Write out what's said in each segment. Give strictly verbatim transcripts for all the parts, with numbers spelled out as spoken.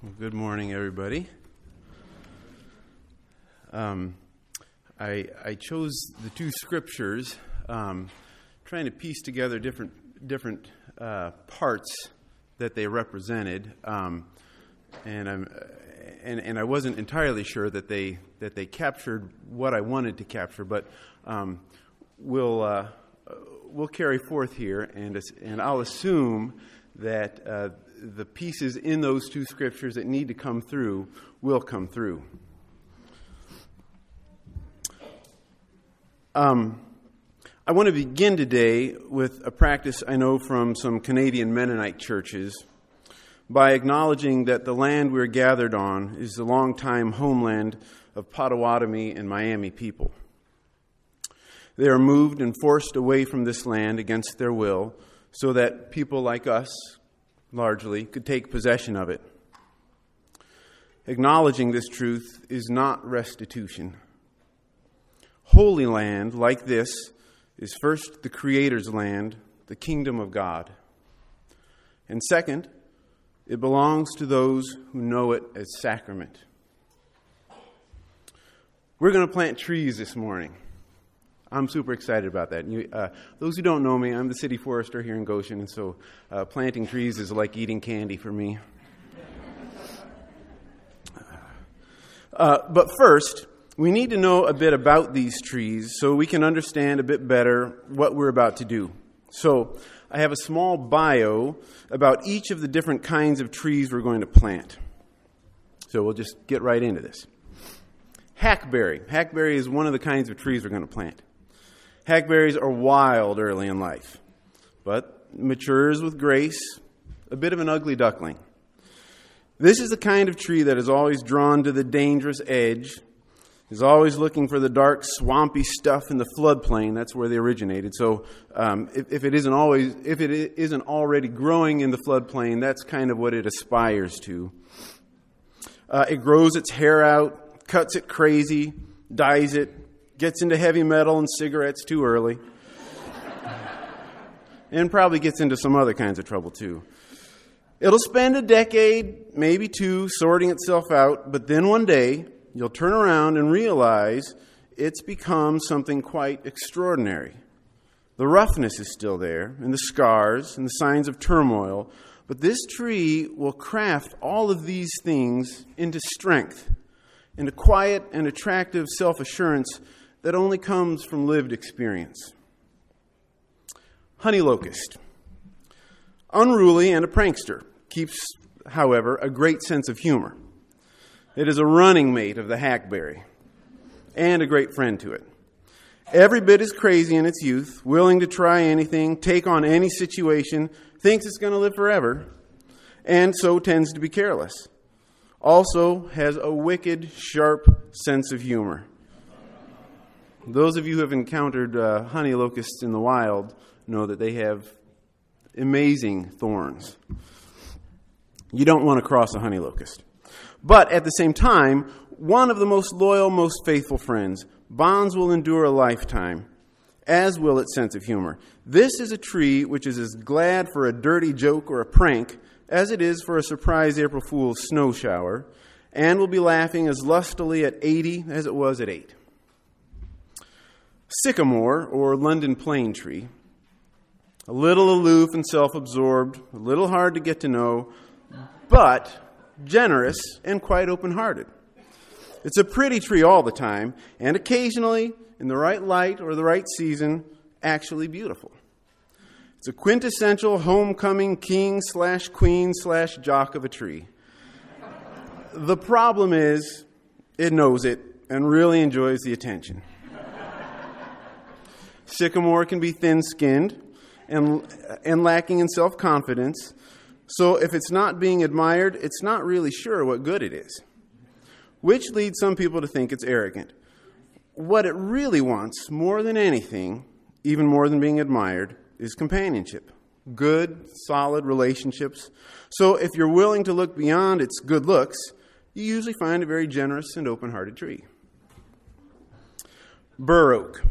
Well, good morning, everybody. Um, I, I chose the two scriptures, um, trying to piece together different different uh, parts that they represented, um, and I'm and, and I wasn't entirely sure that they that they captured what I wanted to capture, but um, we'll uh, we'll carry forth here, and and I'll assume that uh, the pieces in those two scriptures that need to come through will come through. Um, I want to begin today with a practice I know from some Canadian Mennonite churches by acknowledging that the land we're gathered on is the longtime homeland of Potawatomi and Miami people. They are moved and forced away from this land against their will so that people like us, largely, could take possession of it. Acknowledging this truth is not restitution. Holy land, like this, is first the Creator's land, the kingdom of God. And second, it belongs to those who know it as sacrament. We're going to plant trees this morning. I'm super excited about that. You, uh, those who don't know me, I'm the city forester here in Goshen, and so uh, planting trees is like eating candy for me. Uh, but first, we need to know a bit about these trees so we can understand a bit better what we're about to do. So I have a small bio about each of the different kinds of trees we're going to plant. So we'll just get right into this. Hackberry. Hackberry is one of the kinds of trees we're going to plant. Hackberries are wild early in life, but matures with grace, a bit of an ugly duckling. This is the kind of tree that is always drawn to the dangerous edge, is always looking for the dark, swampy stuff in the floodplain. That's where they originated. So um, if, if it isn't always, if it isn't already growing in the floodplain, that's kind of what it aspires to. Uh, it grows its hair out, cuts it crazy, dyes it, gets into heavy metal and cigarettes too early, and probably gets into some other kinds of trouble too. It'll spend a decade, maybe two, sorting itself out, but then one day you'll turn around and realize it's become something quite extraordinary. The roughness is still there, and the scars, and the signs of turmoil, but this tree will craft all of these things into strength, into quiet and attractive self-assurance that only comes from lived experience. Honey locust. Unruly and a prankster, keeps, however, a great sense of humor. It is a running mate of the hackberry and a great friend to it. Every bit as crazy in its youth, willing to try anything, take on any situation, thinks it's going to live forever, and so tends to be careless. Also has a wicked, sharp sense of humor. Those of you who have encountered uh, honey locusts in the wild know that they have amazing thorns. You don't want to cross a honey locust. But at the same time, one of the most loyal, most faithful friends. Bonds will endure a lifetime, as will its sense of humor. This is a tree which is as glad for a dirty joke or a prank as it is for a surprise April Fool's snow shower, and will be laughing as lustily at eighty as it was at eight. Sycamore, or London plane tree. A little aloof and self-absorbed, a little hard to get to know, but generous and quite open-hearted. It's a pretty tree all the time, and occasionally, in the right light or the right season, actually beautiful. It's a quintessential homecoming king slash queen slash jock of a tree. The problem is, it knows it and really enjoys the attention. Sycamore can be thin-skinned and, and lacking in self-confidence, so if it's not being admired, it's not really sure what good it is, which leads some people to think it's arrogant. What it really wants, more than anything, even more than being admired, is companionship. Good, solid relationships. So if you're willing to look beyond its good looks, you usually find a very generous and open-hearted tree. Bur oak.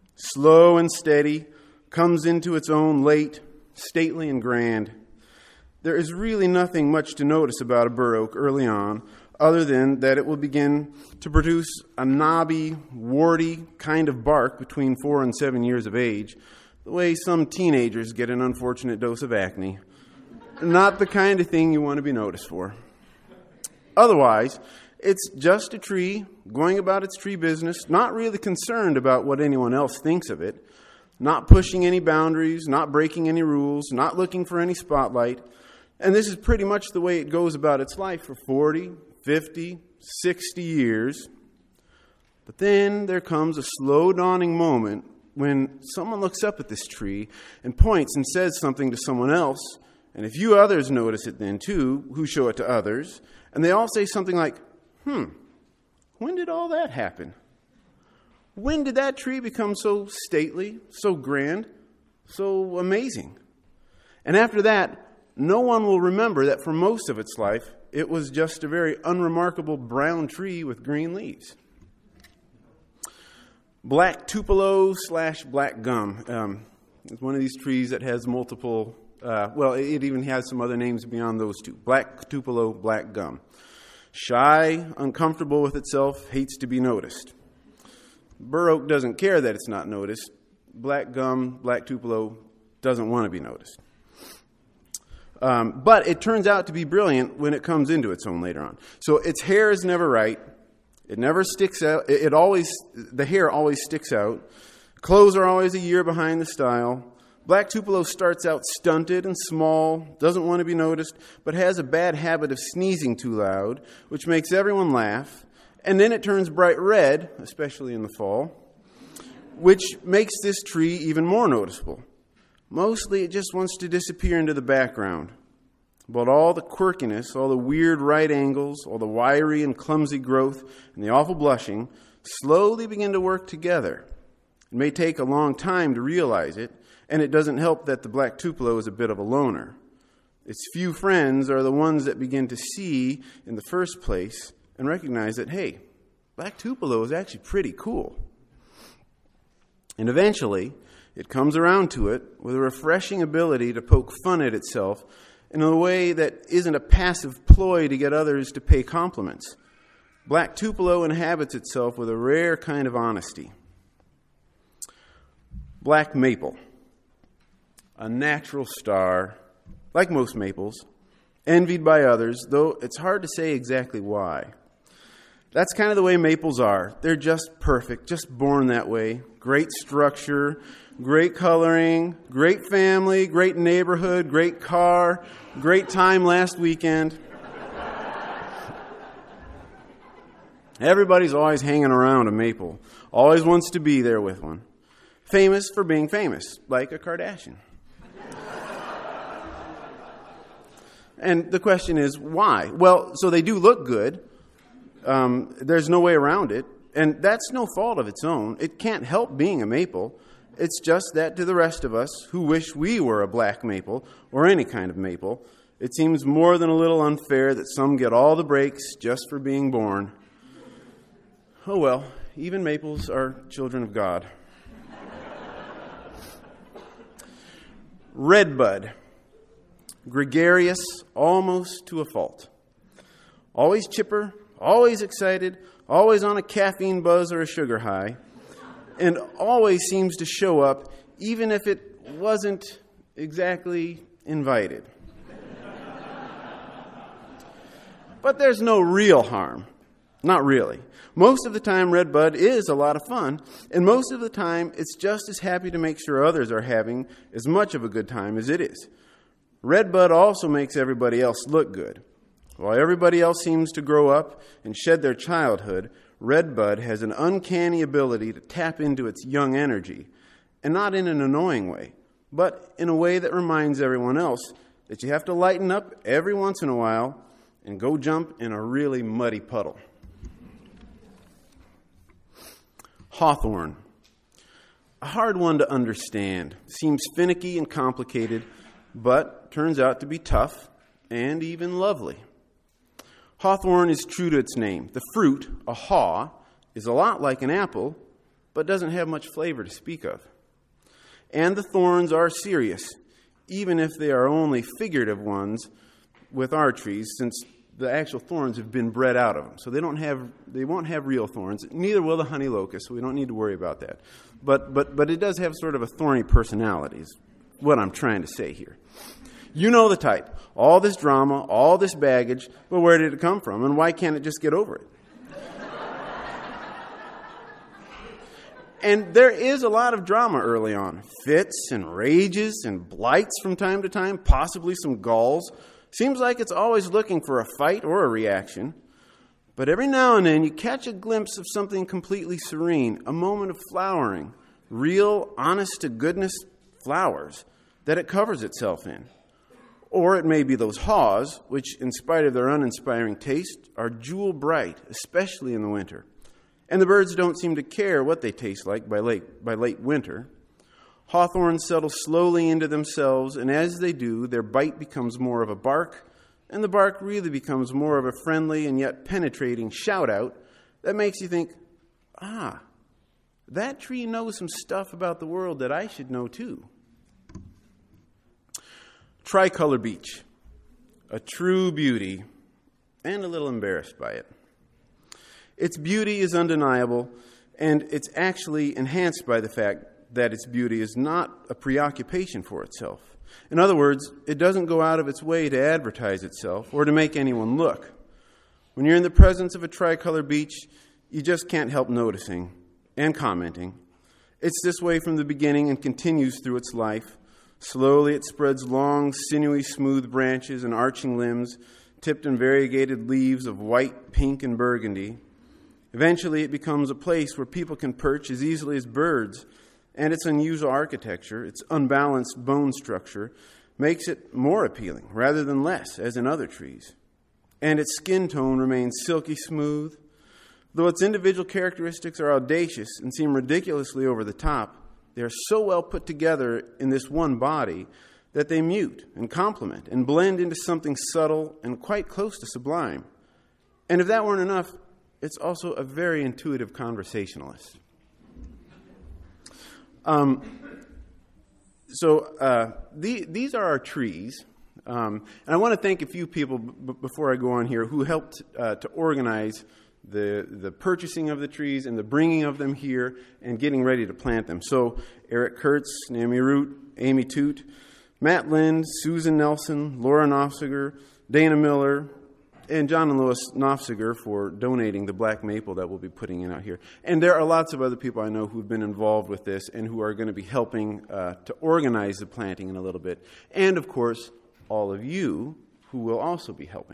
Slow and steady, comes into its own late, stately and grand. there is really nothing much to notice about a bur oak early on, other than that it will begin to produce a knobby, warty kind of bark between four and seven years of age, the way some teenagers get an unfortunate dose of acne. Not the kind of thing you want to be noticed for. Otherwise, it's just a tree going about its tree business, not really concerned about what anyone else thinks of it, not pushing any boundaries, not breaking any rules, not looking for any spotlight. And this is pretty much the way it goes about its life for forty, fifty, sixty years. But then there comes a slow dawning moment when someone looks up at this tree and points and says something to someone else. And a few others notice it then too, who show it to others. And they all say something like, hmm, when did all that happen? When did that tree become so stately, so grand, so amazing? And after that, no one will remember that for most of its life, it was just a very unremarkable brown tree with green leaves. Black tupelo slash black gum. Um, it's one of these trees that has multiple, uh, well, it even has some other names beyond those two. Black tupelo, black gum. Shy, uncomfortable with itself, hates to be noticed. Bur oak doesn't care that it's not noticed. Black gum, black tupelo, doesn't want to be noticed. Um, but it turns out to be brilliant when it comes into its own later on. So its hair is never right. It never sticks out. It, it always, the hair always sticks out. Clothes are always a year behind the style. Black tupelo starts out stunted and small, doesn't want to be noticed, but has a bad habit of sneezing too loud, which makes everyone laugh. And then it turns bright red, especially in the fall, which makes this tree even more noticeable. Mostly it just wants to disappear into the background. But all the quirkiness, all the weird right angles, all the wiry and clumsy growth, and the awful blushing slowly begin to work together. It may take a long time to realize it, and it doesn't help that the black tupelo is a bit of a loner. Its few friends are the ones that begin to see in the first place and recognize that, hey, black tupelo is actually pretty cool. And eventually, it comes around to it with a refreshing ability to poke fun at itself in a way that isn't a passive ploy to get others to pay compliments. Black tupelo inhabits itself with a rare kind of honesty. Black maple. A natural star, like most maples, envied by others, though it's hard to say exactly why. That's kind of the way maples are. They're just perfect, just born that way. Great structure, great coloring, great family, great neighborhood, great car, great time last weekend. Everybody's always hanging around a maple, always wants to be there with one. Famous for being famous, like a Kardashian. And the question is, why? Well, so they do look good. Um, there's no way around it. And that's no fault of its own. It can't help being a maple. It's just that to the rest of us who wish we were a black maple or any kind of maple, it seems more than a little unfair that some get all the breaks just for being born. Oh well, even maples are children of God. Redbud. Gregarious almost to a fault. Always chipper, always excited, always on a caffeine buzz or a sugar high, and always seems to show up even if it wasn't exactly invited. But there's no real harm. Not really. Most of the time, Redbud is a lot of fun, and most of the time, it's just as happy to make sure others are having as much of a good time as it is. Redbud also makes everybody else look good. While everybody else seems to grow up and shed their childhood, Redbud has an uncanny ability to tap into its young energy, and not in an annoying way, but in a way that reminds everyone else that you have to lighten up every once in a while and go jump in a really muddy puddle. Hawthorn. A hard one to understand. Seems finicky and complicated, but turns out to be tough and even lovely. Hawthorn is true to its name. The fruit, a haw, is a lot like an apple, but doesn't have much flavor to speak of. And the thorns are serious, even if they are only figurative ones with our trees, since the actual thorns have been bred out of them. So they don't have, they won't have real thorns. Neither will the honey locust, so we don't need to worry about that. But, but, but it does have sort of a thorny personality, is what I'm trying to say here. You know the type. All this drama, all this baggage, but where did it come from? And why can't it just get over it? And there is a lot of drama early on. Fits and rages and blights from time to time, possibly some galls. Seems like it's always looking for a fight or a reaction. But every now and then you catch a glimpse of something completely serene, a moment of flowering, real, honest-to-goodness flowers that it covers itself in. Or it may be those haws, which, in spite of their uninspiring taste, are jewel bright, especially in the winter. And the birds don't seem to care what they taste like by late, by late winter. Hawthorns settle slowly into themselves, and as they do, their bite becomes more of a bark, and the bark really becomes more of a friendly and yet penetrating shout-out that makes you think, ah, that tree knows some stuff about the world that I should know too. Tricolor beech, a true beauty, and a little embarrassed by it. Its beauty is undeniable, and it's actually enhanced by the fact that its beauty is not a preoccupation for itself. In other words, it doesn't go out of its way to advertise itself or to make anyone look. When you're in the presence of a tricolor beech, you just can't help noticing and commenting. It's this way from the beginning and continues through its life. Slowly it spreads long, sinewy, smooth branches and arching limbs, tipped in variegated leaves of white, pink, and burgundy. Eventually it becomes a place where people can perch as easily as birds, and its unusual architecture, its unbalanced bone structure, makes it more appealing rather than less, as in other trees. And its skin tone remains silky smooth. Though its individual characteristics are audacious and seem ridiculously over the top, they are so well put together in this one body that they mute and complement and blend into something subtle and quite close to sublime. And if that weren't enough, it's also a very intuitive conversationalist. Um, so uh, the, these are our trees. Um, and I want to thank a few people b- before I go on here who helped uh, to organize the the purchasing of the trees and the bringing of them here and getting ready to plant them. So Eric Kurtz, Naomi Root, Amy Toot, Matt Lind, Susan Nelson, Laura Nofziger, Dana Miller, and John and Lois Nofziger for donating the black maple that we'll be putting in out here. And there are lots of other people I know who've been involved with this and who are going to be helping uh, to organize the planting in a little bit. And, of course, all of you who will also be helping.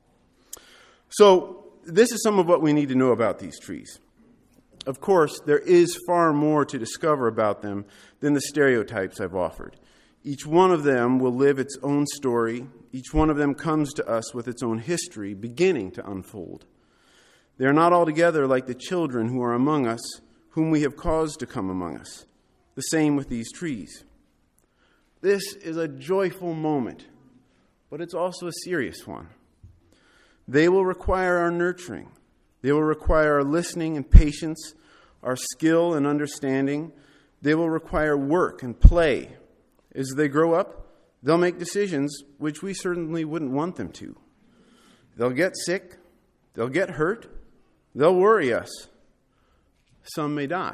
So this is some of what we need to know about these trees. Of course, there is far more to discover about them than the stereotypes I've offered. Each one of them will live its own story. Each one of them comes to us with its own history beginning to unfold. They are not altogether like the children who are among us, whom we have caused to come among us. The same with these trees. This is a joyful moment, but it's also a serious one. They will require our nurturing. They will require our listening and patience, our skill and understanding. They will require work and play. As they grow up, they'll make decisions which we certainly wouldn't want them to. They'll get sick. They'll get hurt. They'll worry us. Some may die.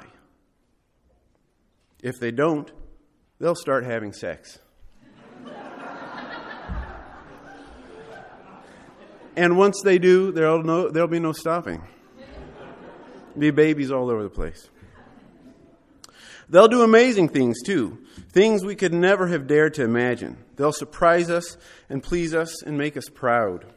If they don't, they'll start having sex. And once they do, there'll, no, there'll be no stopping. There'll be babies all over the place. They'll do amazing things, too. Things we could never have dared to imagine. They'll surprise us and please us and make us proud.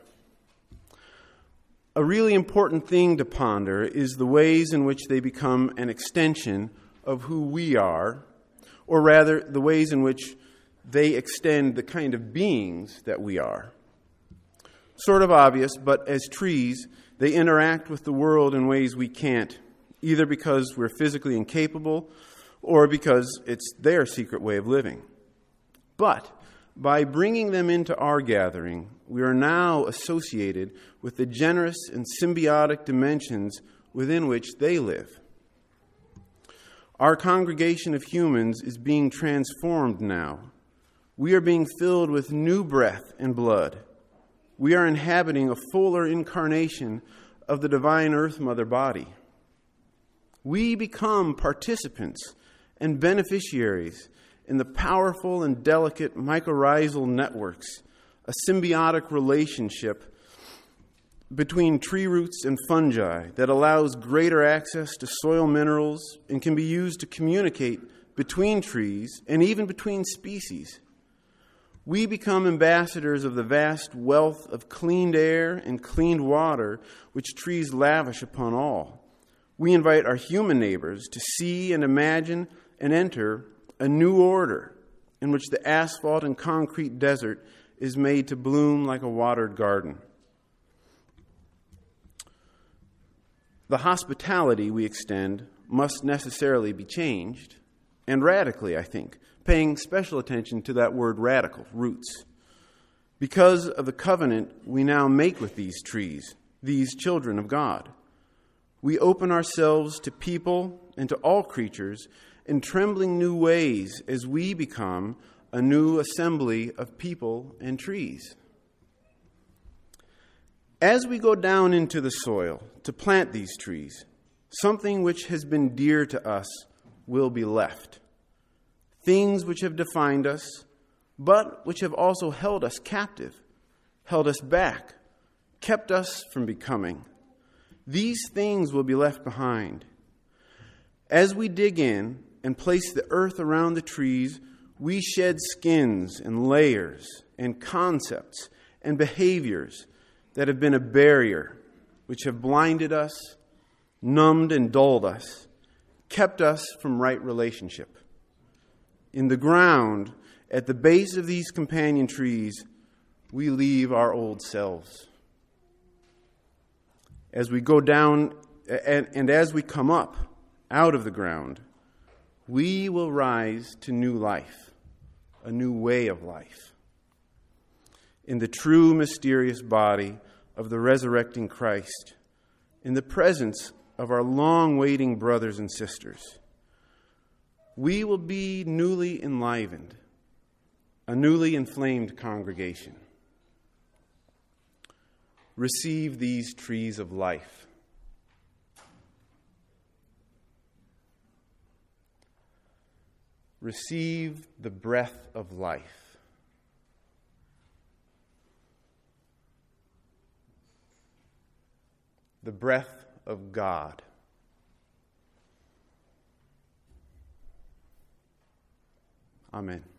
A really important thing to ponder is the ways in which they become an extension of who we are, or rather, the ways in which they extend the kind of beings that we are. Sort of obvious, but as trees, they interact with the world in ways we can't, either because we're physically incapable or because it's their secret way of living. But by bringing them into our gathering, we are now associated with the generous and symbiotic dimensions within which they live. Our congregation of humans is being transformed now. We are being filled with new breath and blood. We are inhabiting a fuller incarnation of the divine Earth Mother body. We become participants and beneficiaries in the powerful and delicate mycorrhizal networks, a symbiotic relationship between tree roots and fungi that allows greater access to soil minerals and can be used to communicate between trees and even between species. We become ambassadors of the vast wealth of cleaned air and cleaned water which trees lavish upon all. We invite our human neighbors to see and imagine and enter a new order in which the asphalt and concrete desert is made to bloom like a watered garden. The hospitality we extend must necessarily be changed, and radically, I think, paying special attention to that word radical, roots, because of the covenant we now make with these trees, these children of God. We open ourselves to people and to all creatures in trembling new ways as we become a new assembly of people and trees. As we go down into the soil to plant these trees, something which has been dear to us will be left. Things which have defined us, but which have also held us captive, held us back, kept us from becoming. These things will be left behind. As we dig in and place the earth around the trees, we shed skins and layers and concepts and behaviors that have been a barrier, which have blinded us, numbed and dulled us, kept us from right relationship. In the ground, at the base of these companion trees, we leave our old selves. As we go down, and, and as we come up out of the ground, we will rise to new life, a new way of life, in the true mysterious body of the resurrecting Christ, in the presence of our long-waiting brothers and sisters. We will be newly enlivened, a newly inflamed congregation. Receive these trees of life. Receive the breath of life. The breath of God. Amen.